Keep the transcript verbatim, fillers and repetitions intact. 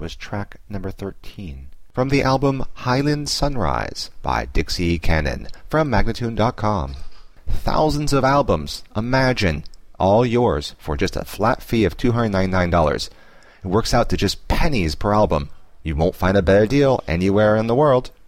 was track number thirteen. From the album Highland Sunrise by Dixie Cannon from Magnatune dot com. Thousands of albums, imagine, all yours for just a flat fee of two hundred ninety-nine dollars. It works out to just pennies per album. You won't find a better deal anywhere in the world.